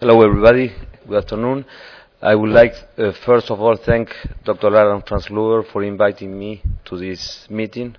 Hello, everybody. Good afternoon. I would like, first of all, thank Dr. Lara and Franz Luger for inviting me to this meeting.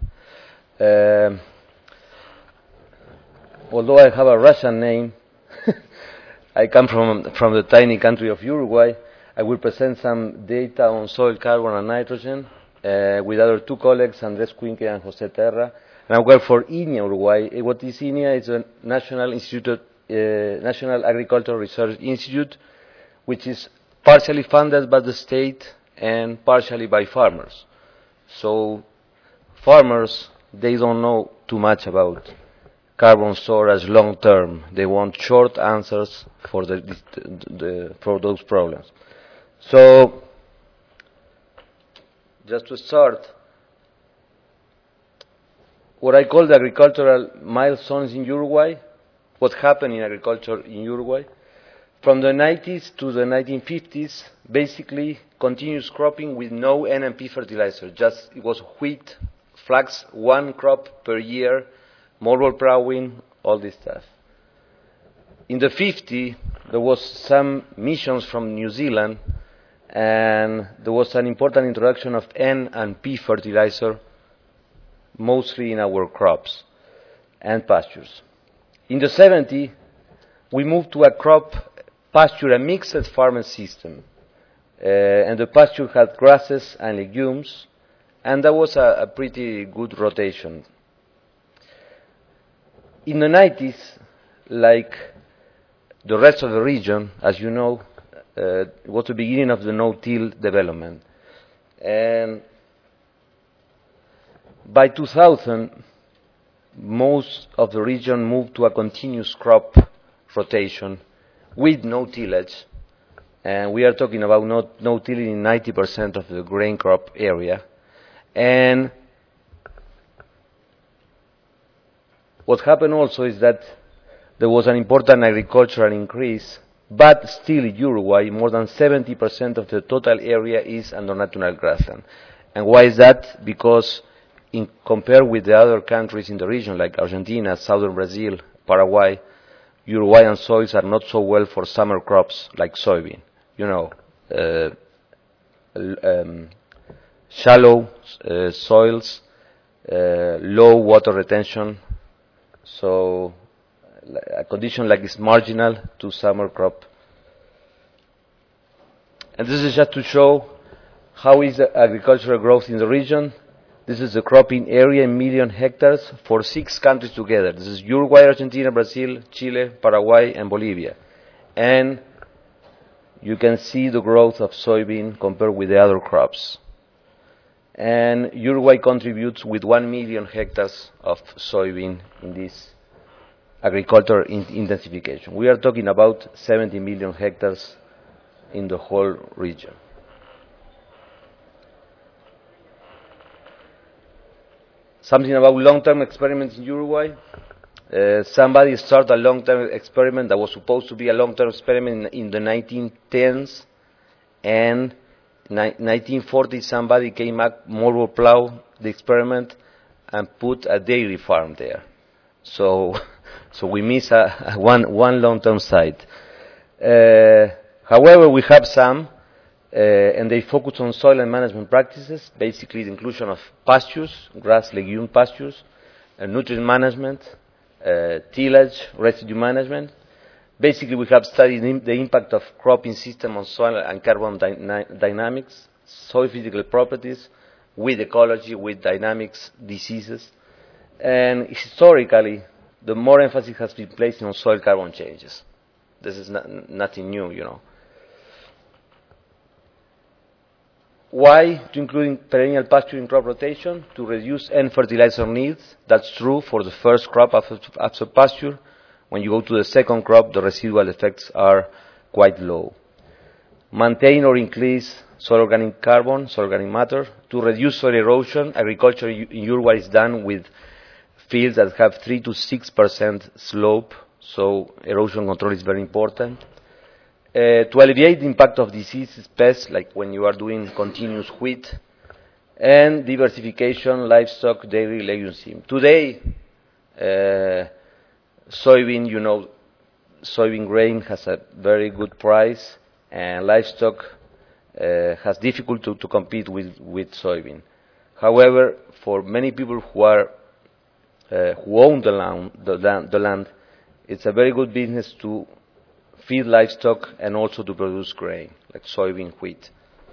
Although I have a Russian name, I come from the tiny country of Uruguay. I will present some data on soil carbon and nitrogen with other two colleagues, Andrés Cuinque and José Terra. And I work for INEA Uruguay. What is INEA? It's a National Agricultural Research Institute, which is partially funded by the state and partially by farmers. So farmers, they don't know too much about carbon storage long term. They want short answers for for those problems. So just to start, what I call the agricultural milestones in Uruguay, what happened in agriculture in Uruguay. From the 90s to the 1950s, basically continuous cropping with no N&P fertilizer. Just it was wheat, flax, one crop per year, multiple plowing, all this stuff. In the 50s, there was some missions from New Zealand, and there was an important introduction of N&P fertilizer, mostly in our crops and pastures. In the 70s, we moved to a a mixed farming system. And the pasture had grasses and legumes, and that was a pretty good rotation. In the 90s, like the rest of the region, as you know, it was the beginning of the no-till development. And by 2000, most of the region moved to a continuous crop rotation with no tillage, and we are talking about no tilling in 90% of the grain crop area. And what happened also is that there was an important agricultural increase, but still in Uruguay, more than 70% of the total area is under natural grassland. And why is that? Because compared with the other countries in the region, like Argentina, southern Brazil, Paraguay, Uruguayan soils are not so well for summer crops like soybean. You know, shallow soils, low water retention, so a condition like this marginal to summer crop. And this is just to show how is the agricultural growth in the region. This is the cropping area in million hectares for 6 countries together. This is Uruguay, Argentina, Brazil, Chile, Paraguay, and Bolivia. And you can see the growth of soybean compared with the other crops. And Uruguay contributes with 1 million hectares of soybean in this agricultural intensification. We are talking about 70 million hectares in the whole region. Something about long-term experiments in Uruguay. Somebody started a long-term experiment that was supposed to be a long-term experiment in the 1910s, and 1940 somebody came up, multiple plow the experiment, and put a dairy farm there. So we miss one long-term site. However, we have some. And they focus on soil and management practices, basically the inclusion of pastures, grass, legume pastures, nutrient management, tillage, residue management. Basically, we have studied the impact of cropping system on soil and carbon dynamics, soil physical properties, with ecology, with dynamics, diseases. And historically, the more emphasis has been placed on soil carbon changes. This is nothing new, you know. Why to include perennial pasture in crop rotation? To reduce N fertilizer needs. That's true for the first crop after pasture. When you go to the second crop, the residual effects are quite low. Maintain or increase soil organic carbon, soil organic matter. To reduce soil erosion, agriculture in Uruguay is done with fields that have 3 to 6% slope, so erosion control is very important. To alleviate the impact of diseases, pests, like when you are doing continuous wheat, and diversification, livestock, dairy, legume seed. Today, soybean, you know, soybean grain has a very good price, and livestock has difficulty to compete with soybean. However, for many people who own the land, it's a very good business to feed livestock and also to produce grain, like soybean, wheat.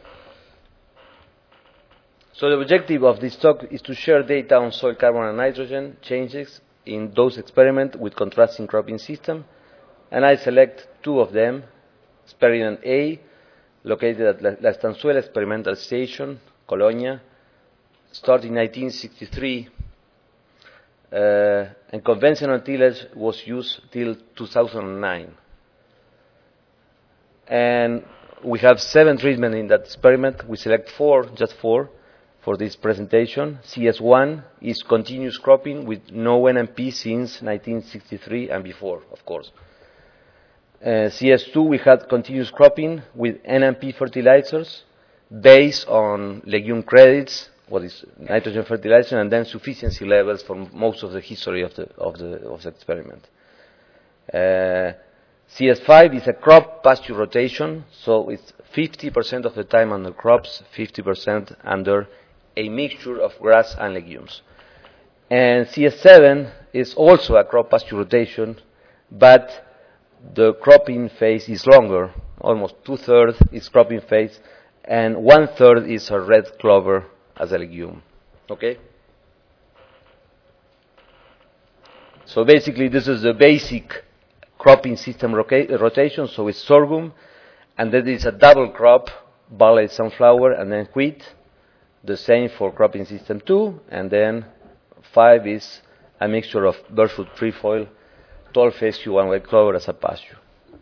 So the objective of this talk is to share data on soil carbon and nitrogen changes in those experiments with contrasting cropping system, and I select two of them. Experiment A, located at La Estanzuela Experimental Station, Colonia, started in 1963, and conventional tillage was used till 2009. And we have 7 treatments in that experiment. We select 4, just 4, for this presentation. CS1 is continuous cropping with no NMP since 1963 and before, of course. CS2, we had continuous cropping with NMP fertilizers based on legume credits, what is nitrogen fertilizer, and then sufficiency levels for most of the history of the experiment. CS5 is a crop pasture rotation, so it's 50% of the time under crops, 50% under a mixture of grass and legumes. And CS7 is also a crop pasture rotation, but the cropping phase is longer. Almost 2/3 is cropping phase, and 1/3 is a red clover as a legume. Okay? So basically, this is the basic cropping system rotation. So it's sorghum, and then it's a double crop, barley, sunflower, and then wheat. The same for cropping system 2, and then 5 is a mixture of birdfoot trefoil, tall fescue, and white clover as a pasture.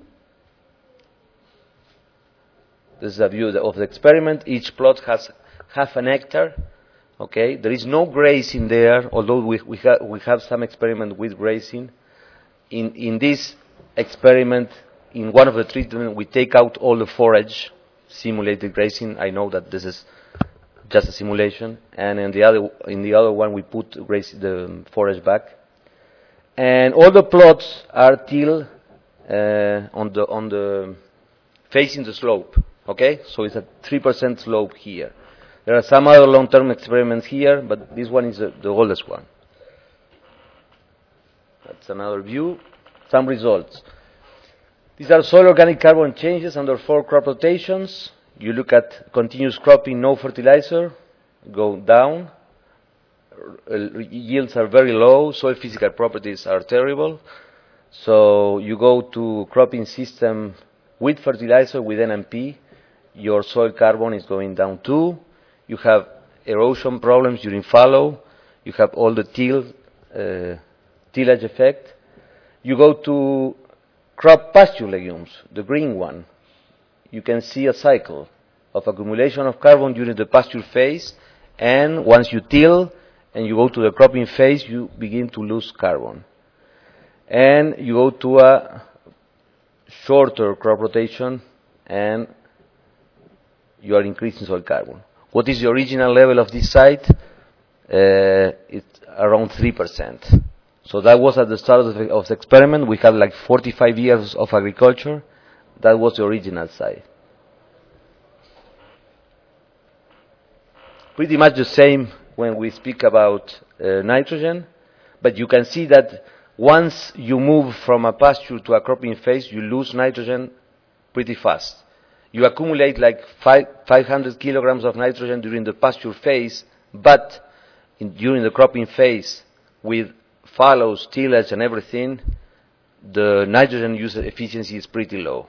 This is a view of the experiment. Each plot has half an hectare. Okay, there is no grazing there, although we have some experiment with grazing. In this experiment, in one of the treatments, we take out all the forage, simulated grazing. I know that this is just a simulation, and in the other one we put the forage back, and all the plots are tilled on the facing the slope. Okay, so it's a 3% slope here. There are some other long-term experiments here, but this one is the oldest one. That's another view. Some results. These are soil organic carbon changes under 4 crop rotations. You look at continuous cropping, no fertilizer, go down. Yields are very low. Soil physical properties are terrible. So you go to cropping system with fertilizer, with NMP, your soil carbon is going down too. You have erosion problems during fallow. You have all the tillage effect. You go to crop pasture legumes, the green one. You can see a cycle of accumulation of carbon during the pasture phase, and once you till and you go to the cropping phase, you begin to lose carbon. And you go to a shorter crop rotation, and you are increasing soil carbon. What is the original level of this site? It's around 3%. So that was at the start of the experiment. We had like 45 years of agriculture. That was the original site. Pretty much the same when we speak about nitrogen, but you can see that once you move from a pasture to a cropping phase, you lose nitrogen pretty fast. You accumulate like 500 kilograms of nitrogen during the pasture phase, but during the cropping phase, with fallows, tillage, and everything, the nitrogen use efficiency is pretty low.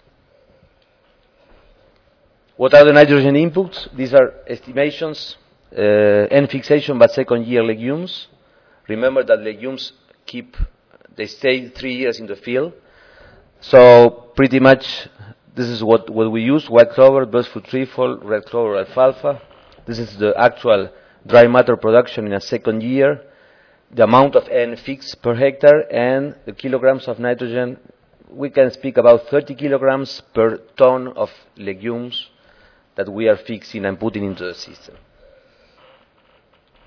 What are the nitrogen inputs? These are estimations, N fixation by second year legumes. Remember that legumes they stay 3 years in the field. So pretty much this is what we use: white clover, birdfoot trefoil, red clover, alfalfa. This is the actual dry matter production in a second year. The amount of N fixed per hectare and the kilograms of nitrogen. We can speak about 30 kilograms per ton of legumes that we are fixing and putting into the system.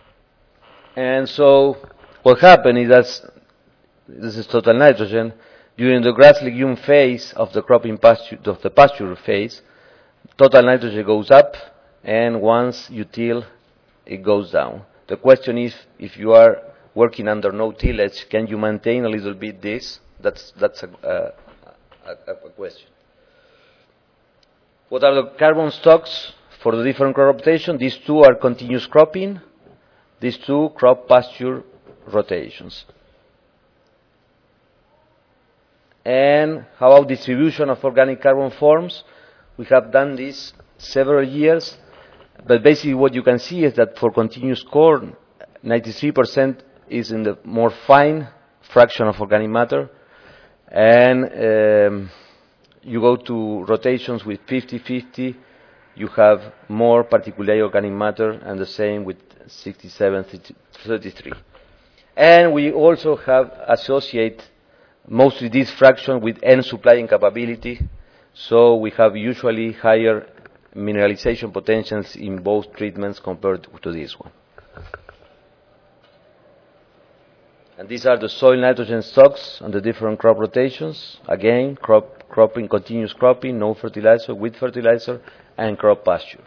And so what happened is that this is total nitrogen. During the grass legume phase of the cropping pasture, of the pasture phase, total nitrogen goes up, and once you till, it goes down. The question is, if you are working under no tillage, can you maintain a little bit this? That's a question. What are the carbon stocks for the different crop rotation? These two are continuous cropping. These two crop pasture rotations. And how about distribution of organic carbon forms? We have done this several years, but basically what you can see is that for continuous corn, 93% is in the more fine fraction of organic matter, and you go to rotations with 50-50, you have more particulate organic matter, and the same with 67-33. And we also have associated mostly this fraction with N supplying capability, so we have usually higher mineralization potentials in both treatments compared to this one. And these are the soil nitrogen stocks on the different crop rotations. Again, cropping, continuous cropping, no fertilizer, with fertilizer, and crop pasture.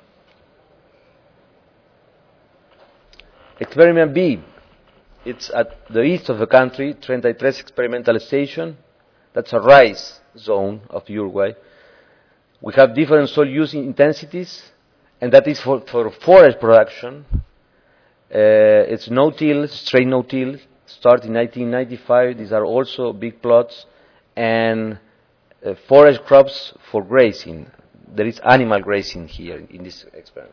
Experiment B. It's at the east of the country, 33 experimental station. That's a rice zone of Uruguay. We have different soil use intensities, and that is for forage production. It's no-till, straight no-till, start in 1995. These are also big plots, and forage crops for grazing. There is animal grazing here in this experiment.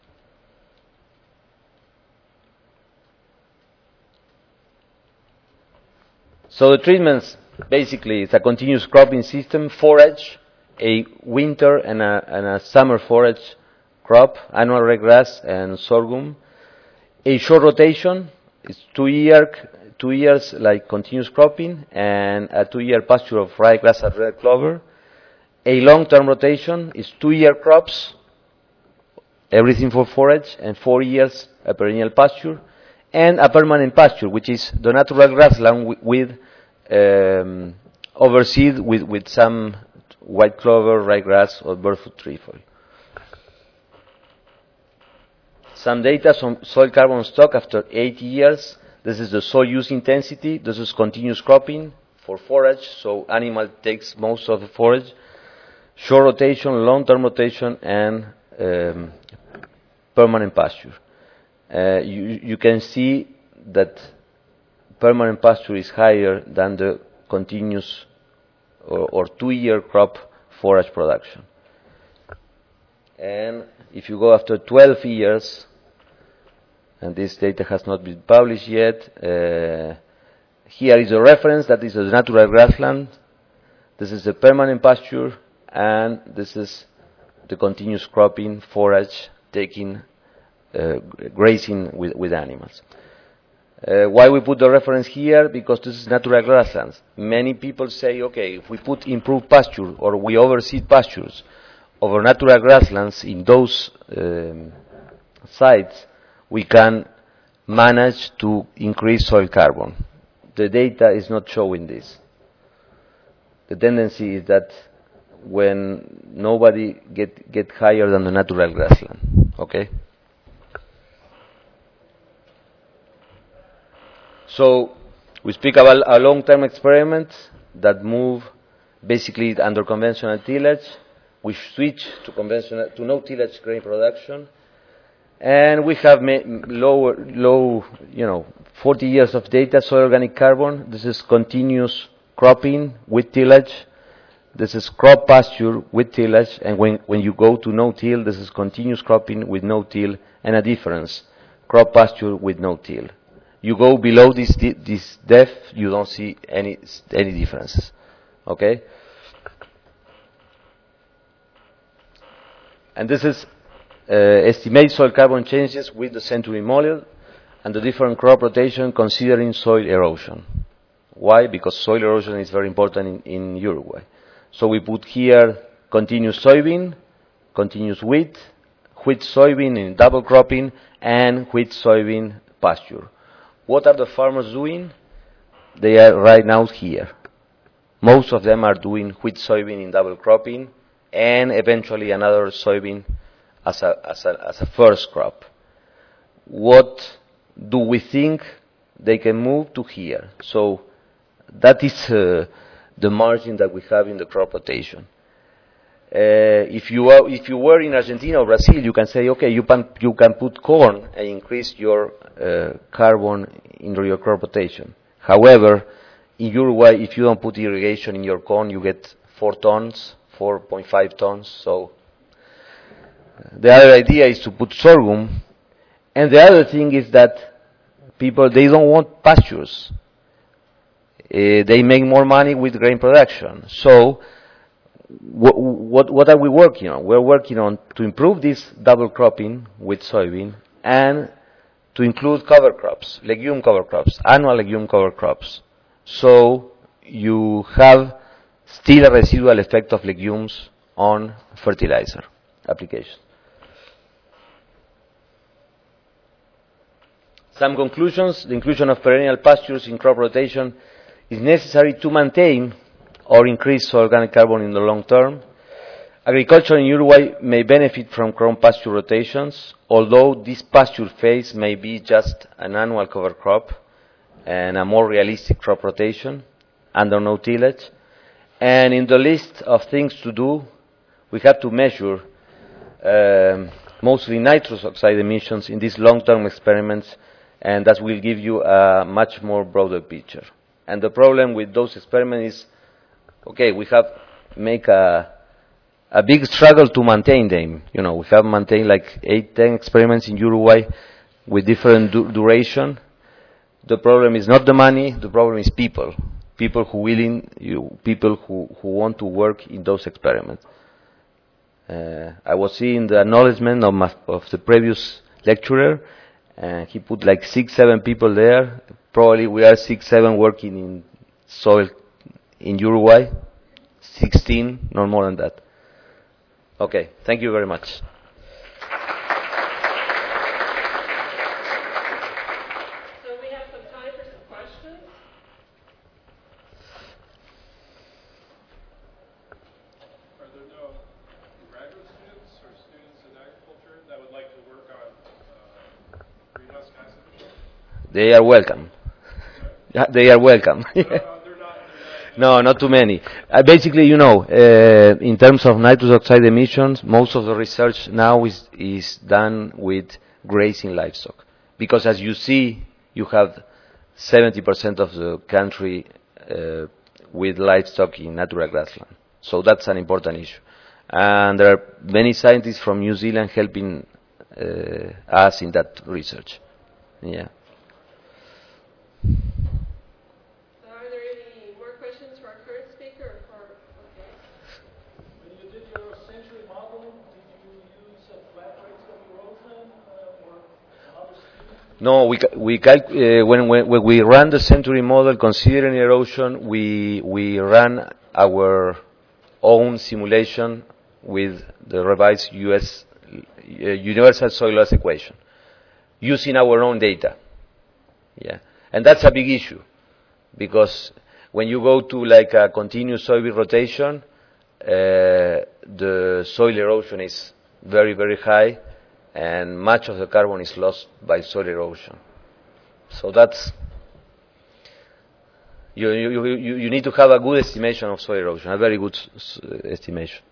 So the treatments, basically, it's a continuous cropping system, forage, a winter and a summer forage crop, annual ryegrass and sorghum. A short rotation, it's 2 years like continuous cropping, and a 2-year pasture of ryegrass and red clover. A long-term rotation is 2-year crops, everything for forage, and 4 years a perennial pasture, and a permanent pasture, which is the natural grassland with overseed with some white clover, ryegrass, or barefoot trefoil. Some data on soil carbon stock after 8 years. This is the soil use intensity. This is continuous cropping for forage, so animal takes most of the forage. Short rotation, long-term rotation, and permanent pasture. You can see that permanent pasture is higher than the continuous or 2-year crop forage production. And if you go after 12 years, and this data has not been published yet, here is a reference, that is a natural grassland, this is the permanent pasture, and this is the continuous cropping, forage, taking, grazing with animals. Why we put the reference here? Because this is natural grasslands. Many people say, okay, if we put improved pasture or we overseed pastures over natural grasslands in those sites, we can manage to increase soil carbon. The data is not showing this. The tendency is that when nobody get higher than the natural grassland, okay? So we speak about a long-term experiment that move basically under conventional tillage. We switch to no tillage grain production, and we have low, 40 years of data. Soil organic carbon. This is continuous cropping with tillage. This is crop pasture with tillage, and when you go to no-till, this is continuous cropping with no-till, and a difference, crop pasture with no-till. You go below this depth, you don't see any differences, okay? And this is estimate soil carbon changes with the Century model and the different crop rotation considering soil erosion. Why? Because soil erosion is very important in Uruguay. So we put here continuous soybean, continuous wheat soybean in double cropping, and wheat soybean pasture. What are the farmers doing? They are right now here. Most of them are doing wheat soybean in double cropping, and eventually another soybean as a first crop. What do we think they can move to here? So that is the margin that we have in the crop rotation. If you were in Argentina or Brazil, you can say, okay, you can put corn and increase your carbon in your crop rotation. However, in Uruguay, if you don't put irrigation in your corn, you get 4 tons, 4.5 tons. So the other idea is to put sorghum. And the other thing is that people, they don't want pastures. They make more money with grain production. So what are we working on? We're working on to improve this double cropping with soybean and to include cover crops, legume cover crops, annual legume cover crops. So you have still a residual effect of legumes on fertilizer application. Some conclusions. The inclusion of perennial pastures in crop rotation is necessary to maintain or increase organic carbon in the long term. Agriculture in Uruguay may benefit from crop pasture rotations, although this pasture phase may be just an annual cover crop and a more realistic crop rotation under no tillage. And in the list of things to do, we have to measure mostly nitrous oxide emissions in these long-term experiments, and that will give you a much more broader picture. And the problem with those experiments is, okay, we have make a big struggle to maintain them. You know, we have maintained like 8, 10 experiments in Uruguay with different duration. The problem is not the money, the problem is people. People who people who want to work in those experiments. I was seeing the acknowledgement of the previous lecturer, and he put like 6, 7 people there. Probably we are 6, 7 working in soil in Uruguay. 16, not more than that. Okay, thank you very much. So we have some time for some questions. Are there no graduate students or students in agriculture that would like to work on greenhouse gas emissions? They are welcome. They are welcome. They're not. No, not too many. Basically, you know, in terms of nitrous oxide emissions, most of the research now is done with grazing livestock. Because as you see, you have 70% of the country with livestock in natural grassland. So that's an important issue. And there are many scientists from New Zealand helping us in that research. Yeah. No, when we ran the century model considering erosion, we ran our own simulation with the revised US universal soil loss equation using our own data. Yeah, and that's a big issue because when you go to like a continuous soybean rotation, the soil erosion is very, very high, and much of the carbon is lost by soil erosion. So that's you need to have a good estimation of soil erosion, a very good estimation.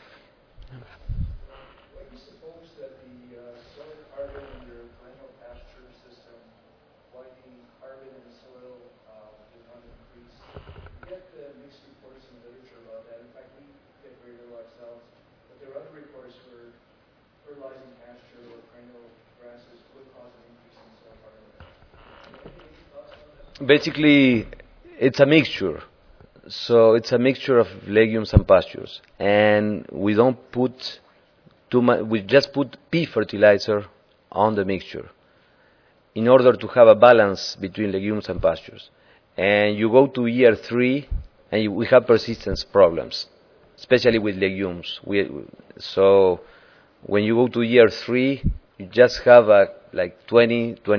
What do you suppose that the soil carbon in your perennial pasture system, why the carbon in the soil did not increase? We get mixed reports in the literature about that. In fact, we get very little ourselves, but there are other reports where fertilizing pasture or perennial grasses would cause an increase in soil carbon. Any thoughts on that? Basically, it's a mixture. So it's a mixture of legumes and pastures, and we don't put too much. We just put pea fertilizer on the mixture in order to have a balance between legumes and pastures. And you go to year 3, and we have persistence problems, especially with legumes. So when you go to year 3, you just have like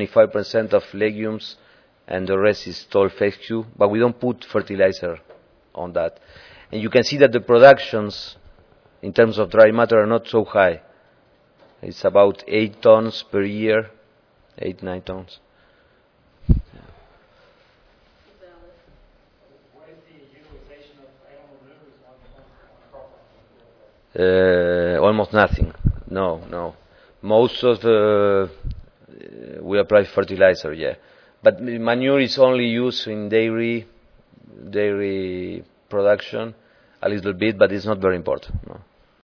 20-25% of legumes, and the rest is tall fescue. But we don't put fertilizer on that. And you can see that the productions, in terms of dry matter, are not so high. It's about 8 tons per year, 8, 9 tons. What is the utilization of animal maneures on cropland? Almost nothing. No. Most of we apply fertilizer, yeah. But manure is only used in dairy production, a little bit, but it's not very important. No.